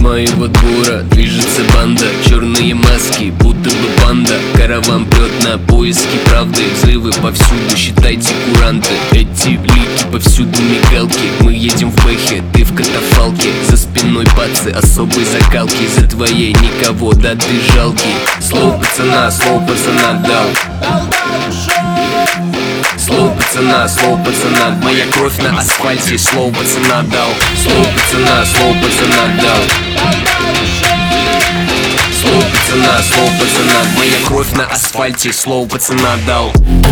моего двора движется банда, черные маски, будто бы панда. Караван прет на поиски правды, взрывы повсюду, считайте куранты. Эти лики повсюду мигалки, мы едем в бэхе, ты в катафалке. За спиной пацы особой закалки, за твоей никого, да ты жалкий. Слово пацана дал. Слово пацана, моя кровь на асфальте. Слово пацана дал. Слово пацана дал. Слово пацана, моя кровь на асфальте. Слово пацана дал.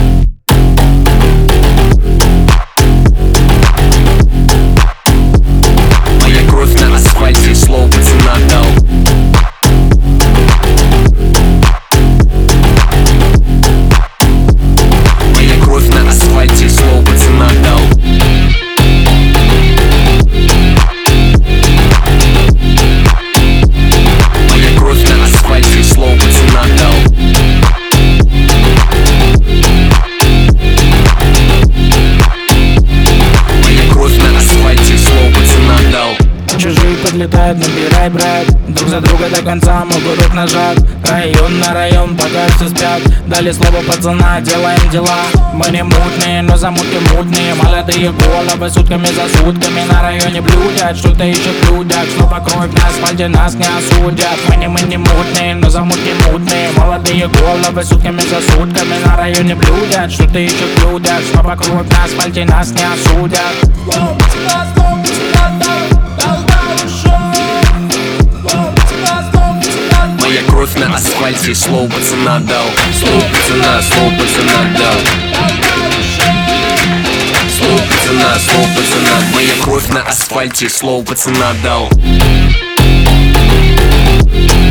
Моя кровь на асфальте. Слово пацана дал. Слово пацана дал. Моя кровь на асфальте. Слово пацана дал. Моя кровь на асфальте. Слово пацана дал. Чужие подлетают, набирай, брат. Друг за друга до конца, мой курок нажат. Район на район, пока все спят. Дали слово пацана, делаем дела. Мы не мутные, но замутки мутные. Молодые головы сутками за сутками на районе блюдят, что-то ищут блюдят. Снова кровь на асфальте, нас не осудят. Мы не мутные, но замутки мутные. Молодые головы сутками за сутками на районе блюдят, что-то ищут блюдят. Снова кровь на асфальте, нас не осудят. Моя кровь на асфальте. Слово пацана дал. Слово пацана дал. Слово пацана, моя кровь на асфальте. Слово пацана дал.